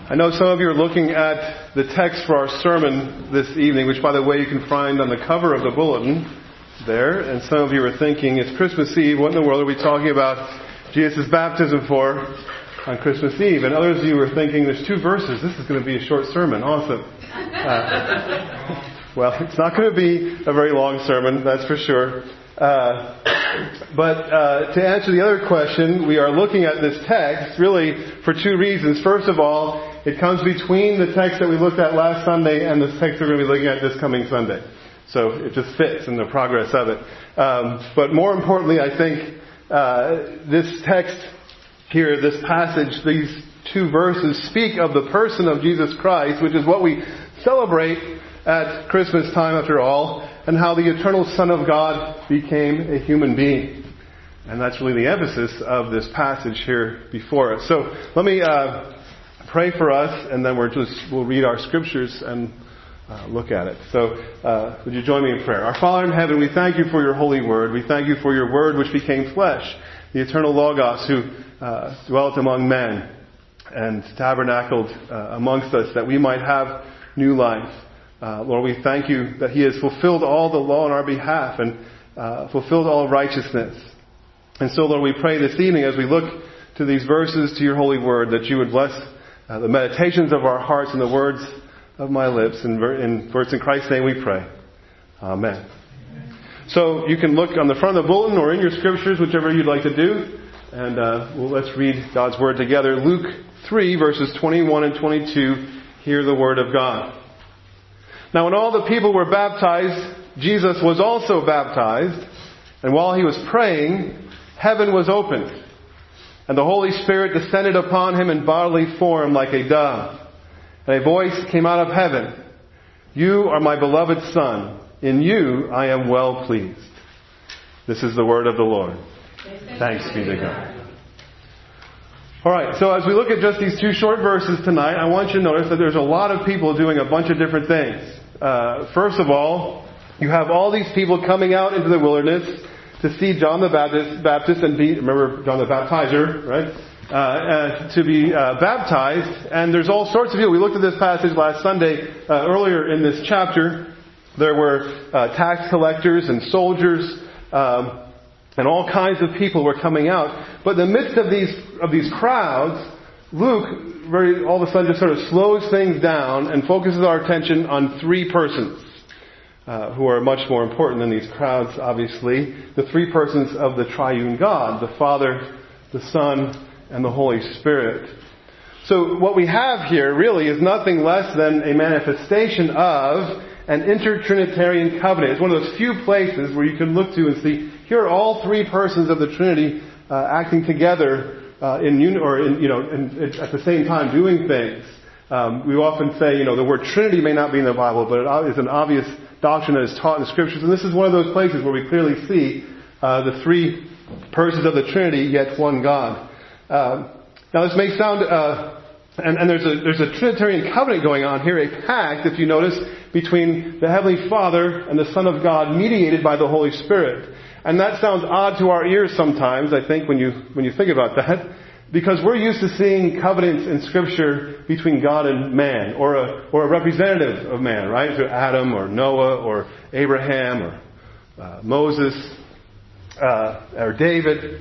I know some of you are looking at the text for our sermon this evening, which, by the way, you can find on the cover of the bulletin there. And some of you are thinking, it's Christmas Eve. What in the world are we talking about Jesus' baptism for on Christmas Eve? And others of you are thinking, there's 2 verses. This is going to be a short sermon. Awesome. Well, it's not going to be a very long sermon, that's for sure. But to answer the other question, we are looking at this text really for 2 reasons. First of all, it comes between the text that we looked at last Sunday and the text we're going to be looking at this coming Sunday. So it just fits in the progress of it. But more importantly, I think this text here, this passage, these 2 verses speak of the person of Jesus Christ, which is what we celebrate at Christmas time after all, and how the eternal Son of God became a human being. And that's really the emphasis of this passage here before us. So let me pray for us, and then we'll read our scriptures and look at it. So would you join me in prayer? Our Father in heaven, we thank you for your holy word. We thank you for your word which became flesh, the eternal Logos who dwelt among men and tabernacled amongst us that we might have new life. Lord, we thank you that He has fulfilled all the law on our behalf and fulfilled all righteousness. And so, Lord, we pray this evening as we look to these verses, to your holy word, that you would bless the meditations of our hearts and the words of my lips. For it's in Christ's name we pray. Amen. So you can look on the front of the bulletin or in your scriptures, whichever you'd like to do. And let's read God's word together. Luke 3, verses 21 and 22. Hear the word of God. Now when all the people were baptized, Jesus was also baptized. And while he was praying, heaven was opened. And the Holy Spirit descended upon him in bodily form like a dove. And a voice came out of heaven. You are my beloved Son. In you I am well pleased. This is the word of the Lord. Thanks be to God. Alright, so as we look at just these 2 short verses tonight, I want you to notice that there's a lot of people doing a bunch of different things. First of all, you have all these people coming out into the wilderness to see John the Baptist and remember John the Baptizer, right? To be baptized. And there's all sorts of people. We looked at this passage last Sunday, earlier in this chapter. There were tax collectors and soldiers, and all kinds of people were coming out. But in the midst of these crowds, Luke all of a sudden just sort of slows things down and focuses our attention on 3 persons who are much more important than these crowds, obviously. The 3 persons of the triune God, the Father, the Son, and the Holy Spirit. So what we have here really is nothing less than a manifestation of an intertrinitarian covenant. It's one of those few places where you can look to and see, here are all 3 persons of the Trinity acting together at the same time doing things. We often say, the word Trinity may not be in the Bible, but it is an obvious doctrine that is taught in the Scriptures. And this is one of those places where we clearly see the 3 persons of the Trinity, yet one God. Now this may sound, and there's a Trinitarian covenant going on here, a pact, if you notice, between the Heavenly Father and the Son of God, mediated by the Holy Spirit. And that sounds odd to our ears sometimes, I think, when you think about that, because we're used to seeing covenants in Scripture between God and man, or a representative of man, right? So Adam or Noah or Abraham or Moses or David.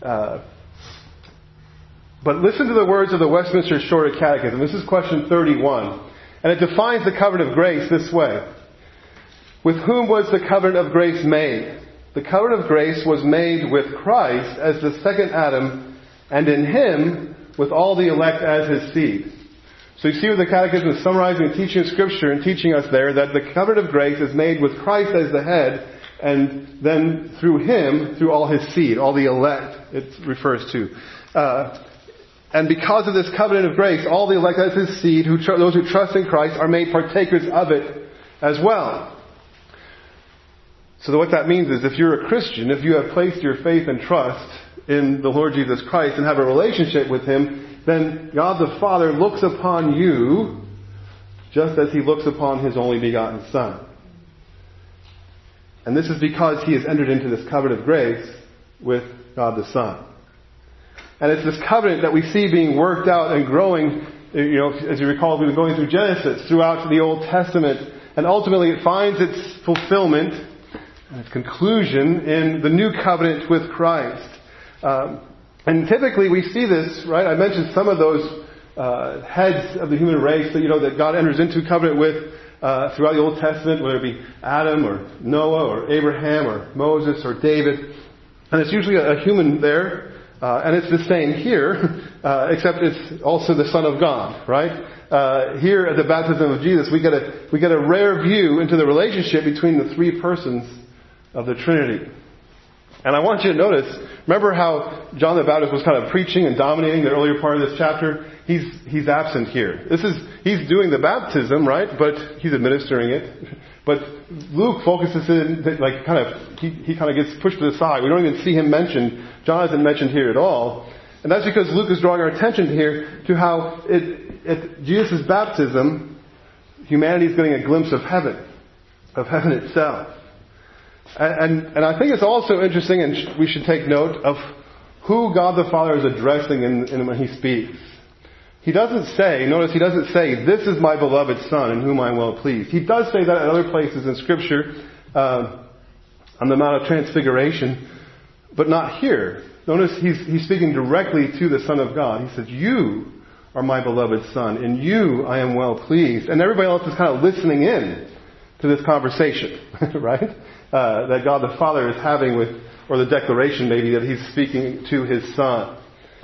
But listen to the words of the Westminster Shorter Catechism. This is question 31. And it defines the covenant of grace this way. With whom was the covenant of grace made? The covenant of grace was made with Christ as the second Adam, and in Him with all the elect as His seed. So you see what the Catechism is summarizing and teaching in Scripture and teaching us there, that the covenant of grace is made with Christ as the head, and then through Him, through all His seed, all the elect it refers to. And because of this covenant of grace, all the elect as His seed, those who trust in Christ, are made partakers of it as well. So what that means is if you're a Christian, if you have placed your faith and trust in the Lord Jesus Christ and have a relationship with Him, then God the Father looks upon you just as He looks upon His only begotten Son. And this is because He has entered into this covenant of grace with God the Son. And it's this covenant that we see being worked out and growing as you recall, we've been going through Genesis throughout the Old Testament, and ultimately it finds its fulfillment and its conclusion in the new covenant with Christ. And typically we see this, right? I mentioned some of those heads of the human race that God enters into covenant with throughout the Old Testament, whether it be Adam or Noah or Abraham or Moses or David. And it's usually a human there. And it's the same here, except it's also the Son of God, right? Here at the baptism of Jesus, we get a rare view into the relationship between the three persons of the Trinity. And I want you to notice, remember how John the Baptist was kind of preaching and dominating the earlier part of this chapter? He's absent here. He's doing the baptism, right? But he's administering it. But Luke focuses in, he kind of gets pushed to the side. We don't even see him mentioned. John isn't mentioned here at all. And that's because Luke is drawing our attention here to how at Jesus' baptism, humanity is getting a glimpse of heaven itself. And I think it's also interesting, and we should take note of who God the Father is addressing in when He speaks. He doesn't say, this is my beloved Son in whom I am well pleased. He does say that at other places in Scripture, on the Mount of Transfiguration, but not here. Notice he's speaking directly to the Son of God. He says, you are my beloved Son, in you I am well pleased. And everybody else is kind of listening in to this conversation, right? That God the Father is having or the declaration maybe that He's speaking to His Son.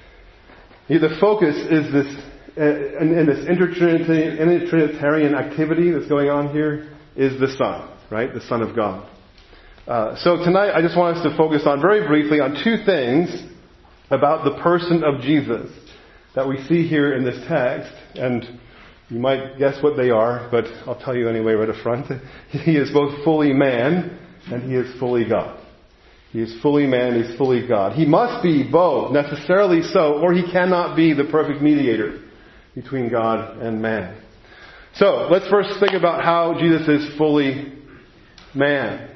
The focus is this, in this intertrinitarian activity that's going on here, is the Son, right? The Son of God. So tonight I just want us to focus on, very briefly, on two things about the person of Jesus that we see here in this text. And you might guess what they are, but I'll tell you anyway right up front. He is both fully man and He is fully God. He is fully man, He's fully God. He must be both, necessarily so, or He cannot be the perfect mediator between God and man. So, let's first think about how Jesus is fully man.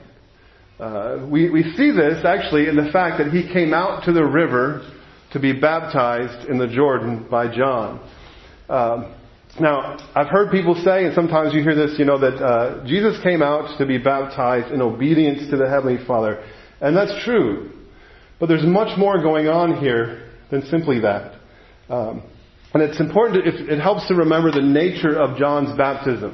We see this actually in the fact that He came out to the river to be baptized in the Jordan by John. Now, I've heard people say, and sometimes you hear this, that Jesus came out to be baptized in obedience to the Heavenly Father. And that's true. But there's much more going on here than simply that. And it's important, it helps to remember the nature of John's baptism.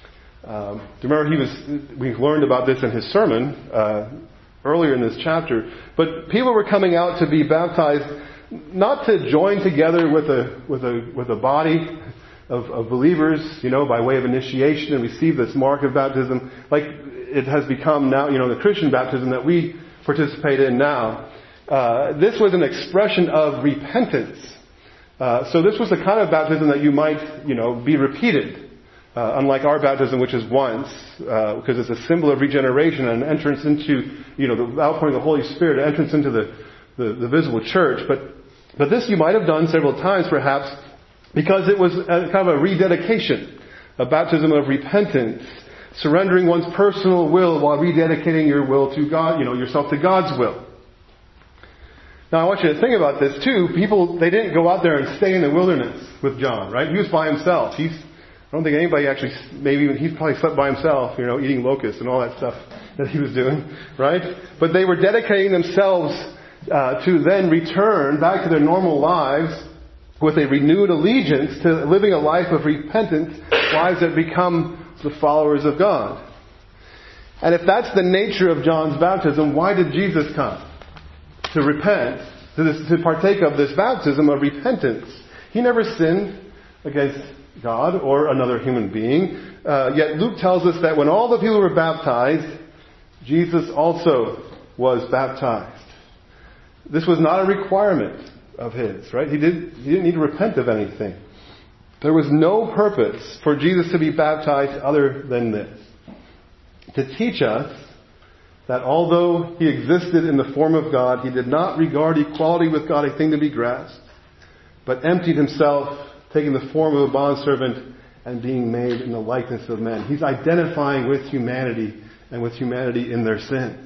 Remember, we learned about this in his sermon earlier in this chapter. But people were coming out to be baptized not to join together with a body of believers, by way of initiation and receive this mark of baptism, like it has become now, the Christian baptism that we participate in now. This was an expression of repentance. So this was the kind of baptism that you might, be repeated. Unlike our baptism, which is once, because it's a symbol of regeneration and entrance into, the outpouring of the Holy Spirit, entrance into the visible church. But this you might have done several times, perhaps, because it was kind of a rededication, a baptism of repentance, surrendering one's personal will while rededicating your will to God, yourself to God's will. Now, I want you to think about this too. People, they didn't go out there and stay in the wilderness with John, right? He was by himself. I don't think anybody actually, maybe he probably slept by himself, eating locusts and all that stuff that he was doing, right? But they were dedicating themselves to then return back to their normal lives with a renewed allegiance to living a life of repentance, lives that become the followers of God. And if that's the nature of John's baptism, why did Jesus come? To repent, to partake of this baptism of repentance. He never sinned against God or another human being. Yet Luke tells us that when all the people were baptized, Jesus also was baptized. This was not a requirement of His, right? He didn't need to repent of anything. There was no purpose for Jesus to be baptized other than this. To teach us that although He existed in the form of God, He did not regard equality with God a thing to be grasped, but emptied Himself, taking the form of a bondservant and being made in the likeness of men. He's identifying with humanity and with humanity in their sin.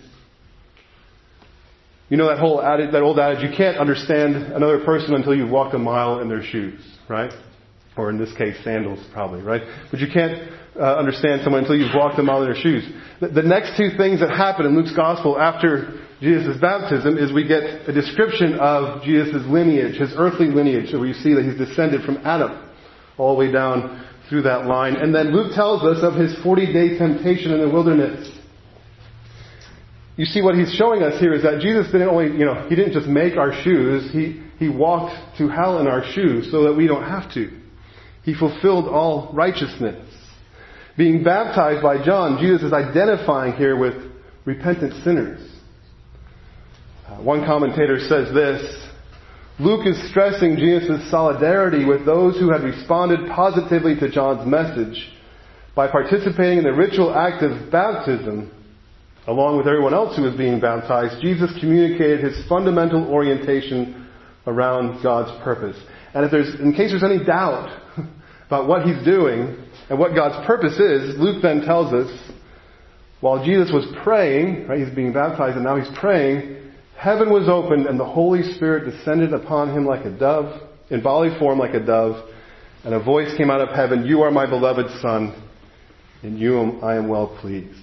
That old adage, you can't understand another person until you've walked a mile in their shoes, right? Or in this case, sandals probably, right? But you can't understand someone until you've walked them out in their shoes. The next two things that happen in Luke's Gospel after Jesus' baptism is we get a description of Jesus' lineage, his earthly lineage. So we see that he's descended from Adam all the way down through that line. And then Luke tells us of his 40-day temptation in the wilderness. You see, what he's showing us here is that Jesus didn't only, he didn't just make our shoes. He walked to hell in our shoes so that we don't have to. He fulfilled all righteousness. Being baptized by John, Jesus is identifying here with repentant sinners. One commentator says this: Luke is stressing Jesus' solidarity with those who had responded positively to John's message by participating in the ritual act of baptism. Along with everyone else who was being baptized, Jesus communicated his fundamental orientation around God's purpose. And in case there's any doubt about what he's doing and what God's purpose is, Luke then tells us, while Jesus was praying, right, he's being baptized and now he's praying, heaven was opened and the Holy Spirit descended upon him like a dove, in bodily form like a dove, and a voice came out of heaven, "You are my beloved Son, in you I am well pleased."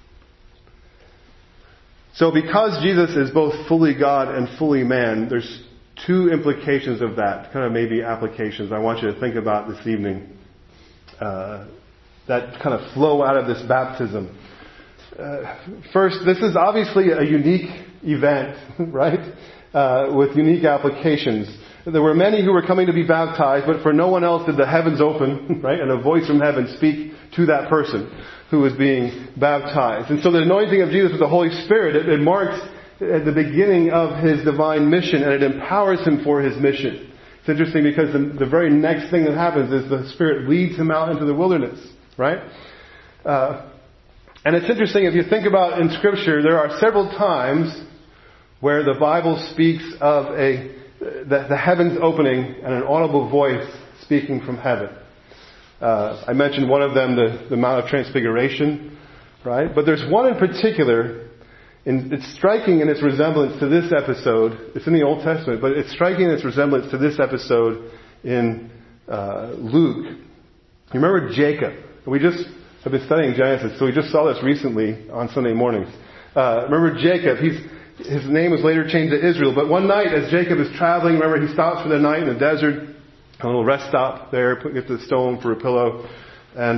So because Jesus is both fully God and fully man, there's two implications of that, kind of maybe applications I want you to think about this evening, that kind of flow out of this baptism. First, this is obviously a unique event, right? With unique applications. There were many who were coming to be baptized, but for no one else did the heavens open, right? And a voice from heaven speak to that person who was being baptized. And so the anointing of Jesus with the Holy Spirit, it marks at the beginning of his divine mission, and it empowers him for his mission. It's interesting because the very next thing that happens is the Spirit leads him out into the wilderness, right? And it's interesting, if you think about in Scripture, there are several times where the Bible speaks of the heavens opening and an audible voice speaking from heaven. I mentioned one of them, the Mount of Transfiguration, right? But there's one in particular. It's striking in its resemblance to this episode. It's in the Old Testament, but it's striking in its resemblance to this episode in Luke. You remember Jacob? We just have been studying Genesis, so we just saw this recently on Sunday mornings. Remember Jacob? His name was later changed to Israel. But one night, as Jacob is traveling, remember he stops for the night in the desert, a little rest stop there, gets a stone for a pillow, and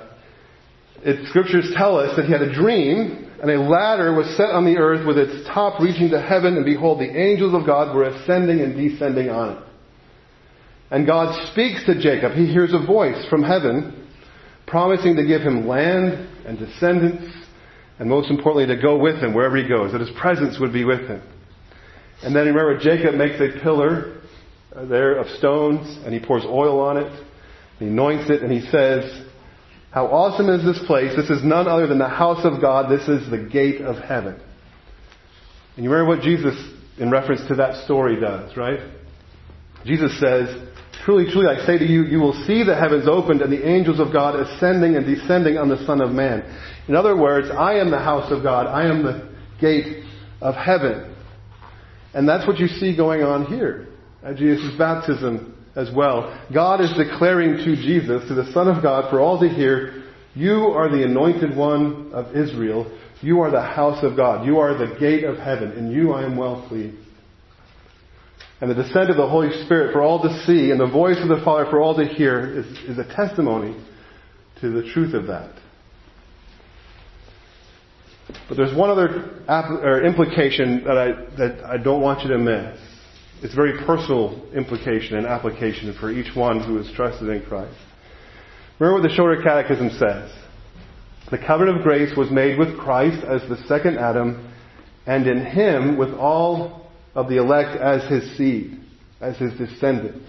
Scriptures tell us that he had a dream. And a ladder was set on the earth with its top reaching to heaven, and behold, the angels of God were ascending and descending on it. And God speaks to Jacob. He hears a voice from heaven promising to give him land and descendants, and most importantly, to go with him wherever he goes, that his presence would be with him. And then remember, Jacob makes a pillar there of stones, and he pours oil on it, he anoints it, and he says, "How awesome is this place? This is none other than the house of God. This is the gate of heaven." And you remember what Jesus, in reference to that story, does, right? Jesus says, "Truly, truly, I say to you, you will see the heavens opened and the angels of God ascending and descending on the Son of Man." In other words, I am the house of God. I am the gate of heaven. And that's what you see going on here at Jesus' baptism as well. God is declaring to Jesus, to the Son of God, for all to hear, "You are the anointed one of Israel. You are the house of God. You are the gate of heaven. In you I am well pleased." And the descent of the Holy Spirit for all to see, and the voice of the Father for all to hear, is a testimony to the truth of that. But there's one other implication that I don't want you to miss. It's a very personal implication and application for each one who is trusted in Christ. Remember what the Shorter Catechism says. The covenant of grace was made with Christ as the second Adam, and in him with all of the elect as his seed, as his descendants.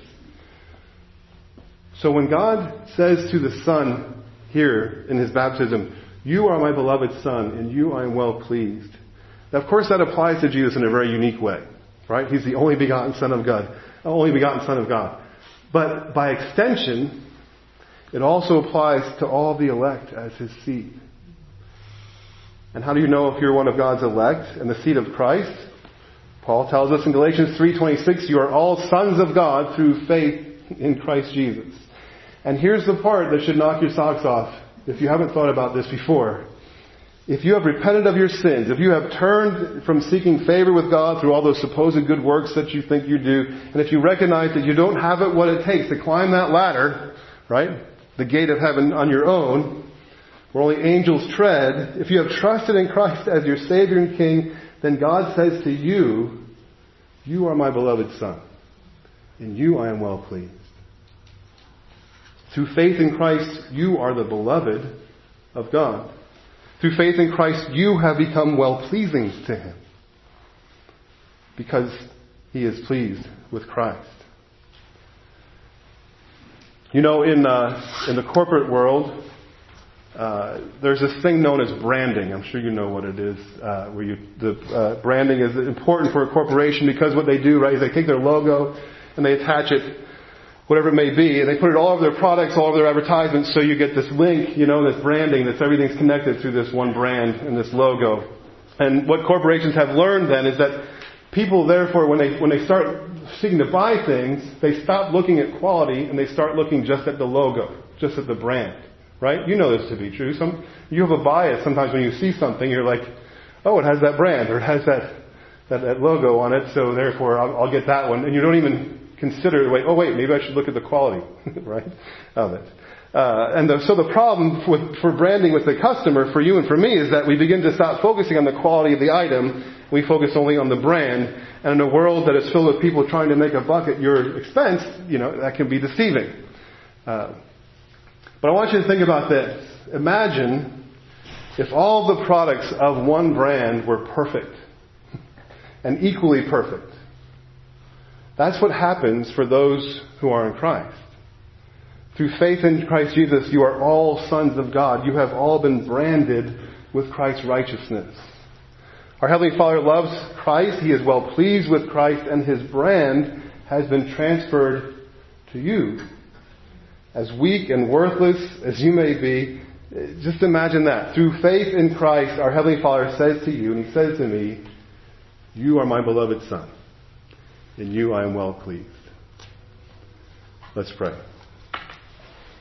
So when God says to the Son here in his baptism, "You are my beloved Son, in you I am well pleased." Now, of course, that applies to Jesus in a very unique way. Right? He's the only begotten Son of God. But by extension, it also applies to all the elect as his seed. And how do you know if you're one of God's elect and the seed of Christ? Paul tells us in Galatians 3:26, "You are all sons of God through faith in Christ Jesus." And here's the part that should knock your socks off if you haven't thought about this before. If you have repented of your sins, if you have turned from seeking favor with God through all those supposed good works that you think you do, and if you recognize that you don't have it what it takes to climb that ladder, right, the gate of heaven on your own, where only angels tread, if you have trusted in Christ as your Savior and King, then God says to you, you are my beloved Son. In you I am well pleased. Through faith in Christ, you are the beloved of God. Through faith in Christ, you have become well-pleasing to Him. Because He is pleased with Christ. You know, in the corporate world, there's this thing known as branding. I'm sure you know what it is. Branding is important for a corporation because what they do, right, is they take their logo and they attach it, whatever it may be, and they put it all over their products, all over their advertisements, so you get this link, this branding, that's everything's connected through this one brand and this logo. And what corporations have learned then is that people, therefore, when they start seeking to buy things, they stop looking at quality and they start looking just at the logo, just at the brand. Right? You know this to be true. You have a bias sometimes when you see something, you're like, oh, it has that brand, or it has that logo on it, so therefore I'll get that one. And you don't even consider, wait, maybe I should look at the quality, right, of it. So the problem for branding with the customer, for you and for me, is that we begin to stop focusing on the quality of the item. We focus only on the brand. And in a world that is filled with people trying to make a buck at your expense, that can be deceiving. But I want you to think about this. Imagine if all the products of one brand were perfect and equally perfect. That's what happens for those who are in Christ. Through faith in Christ Jesus, you are all sons of God. You have all been branded with Christ's righteousness. Our Heavenly Father loves Christ. He is well pleased with Christ, and His brand has been transferred to you. As weak and worthless as you may be, just imagine that. Through faith in Christ, our Heavenly Father says to you, and He says to me, you are my beloved Son. In you I am well pleased. Let's pray.